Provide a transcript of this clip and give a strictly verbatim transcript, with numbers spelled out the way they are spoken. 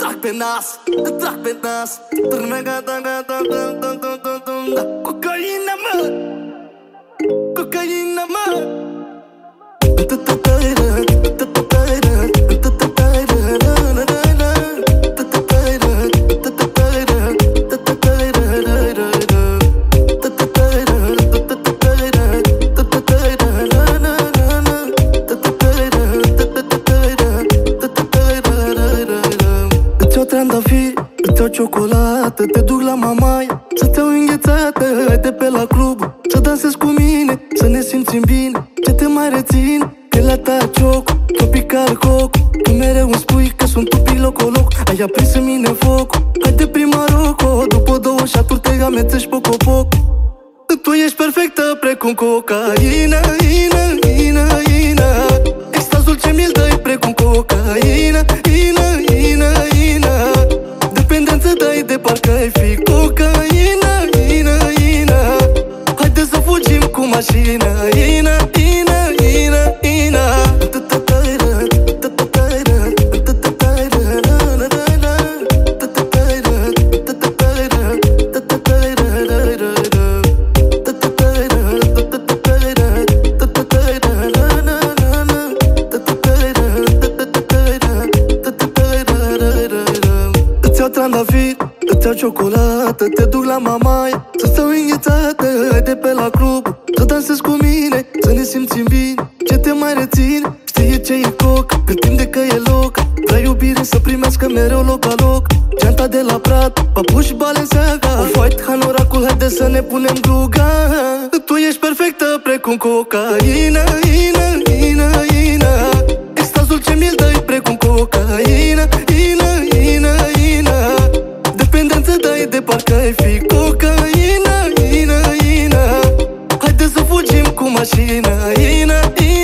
trag pe nas, îți trag pe nas. Cocaina, mă, cocaina, mă. Trandafiri, îți iau ciocolată, te duc la mamaia să-ți iau înghețată, hai de pe la club să dansezi cu mine, să ne simțim bine. Ce te mai reține? Pielea ta cioc, tropical coc. Tu mereu îmi spui că sunt tupic loc-o-loc. Ai aprins în mine foc, hai de prima roco. După două șaturi te amețești poc-o-poc. Tu ești perfectă precum cocaina, ina, ina, ina. Extazul ce mi-l dai precum cocaina, ina, ina, ina. Dependență dai de parcă ai fi cocaina, ina, ina. Haide să fugim cu mașina, ina, ina, ina, ina. Trandafiri, îți iau ciocolată, te duc la mamaia să stau înghețată, hai de pe la club să dansezi cu mine, să ne simțim bine. Ce te mai reține? Știe ce e coc, cât timp de că e loc. Vrea iubire să primească mereu loc la loc. Geanta de la Prat, papuși Balenciaga, Off-White, hanoracul, haide să ne punem gluga. Tu ești perfectă precum cocaina, ina, ina, ina. Extazul ce mi-l dai precum cocaina, ina, ina, ina. Dependență dai de parcă ai fi cocaina, ina, ina. Haide să fugim cu mașina, ina, ina.